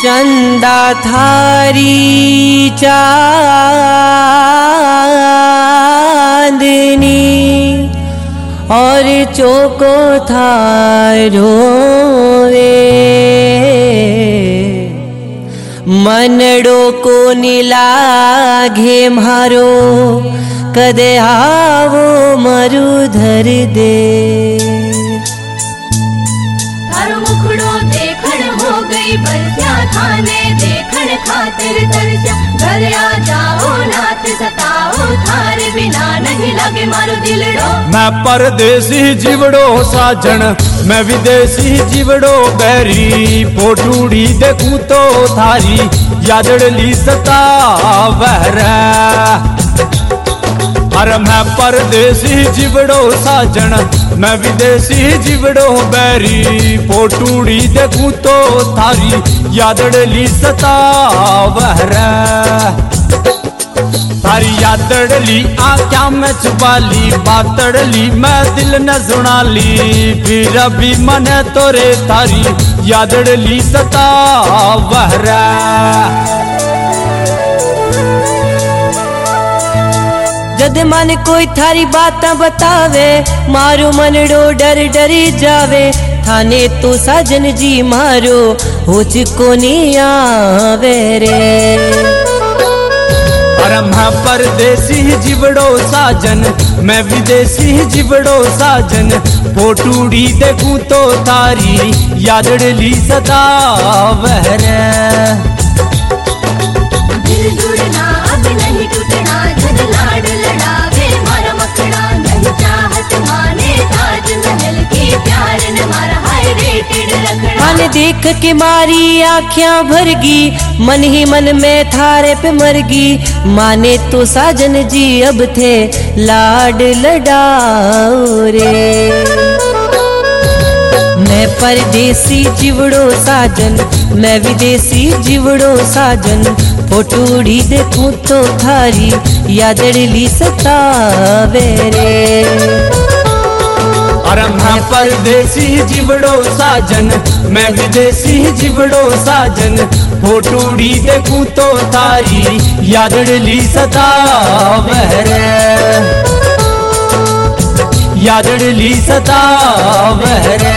चंदा थारी चांदनी और चौको थारो वे मनड़ो को नीलाघे मारो कदे आवो मरु धर दे थारो मुखड़ो देखण हो गई बरस्या थाने देखण खातिर तरस्या घर आ जाओ नाथ सताओ थारे बिना नहीं लगे मारो दिलड़ो। मैं परदेसी जीवड़ो साजन मैं विदेशी जीवड़ो बैरी पोटूड़ी देखूं तो थारी यादड़ली सतावहरा। अरे मैं परदेसी जीवड़ो साजन मैं विदेशी जीवड़ो बैरी पोटूड़ी देखूं तो थारी यादड़ली सतावहरा। थारी यादड़ली आँख्या में छुपाली बातड़ली मैं दिल न सुनाली फिर अभी मन तोरे थारी यादड़ली सतावहरा। जद मन कोई थारी बात बतावे मारो मनड़ो डर डरी जावे थाने तो साजन जी मारो होच को नहीं आवे रे। अरे मैं परदेसी जीवड़ो साजन मैं विदेशी जीवड़ो साजन फोटूड़ी देखूं तो थारी यादड़ली सतावहरा। दिल जुड़ना अब नहीं टूटना जद लाड लड़ावे मारा मखड़ा नहीं चाहत माने ताजमहल की प्यार न मारा हाय रेटेड रखड़ा। मन देख के मारी आँखियां भरगी मन ही मन में थारे पे मरगी माने तो साजन जी अब थे लाड लड़ाओ रे। मैं परदेसी जीवड़ो साजन मैं विदेशी जीवड़ो साजन फोटूड़ी देखूं तो थारी यादड़ली सतावे रे। अरे मैं परदेसी जीवड़ो साजन मैं विदेशी जीवड़ो साजन फोटूड़ी देखूं तो थारी यादड़ली सतावहरा। यादड़ली सतावहरा।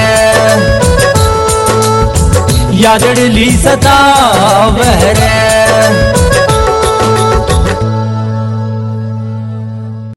यादड़ली सतावहरा।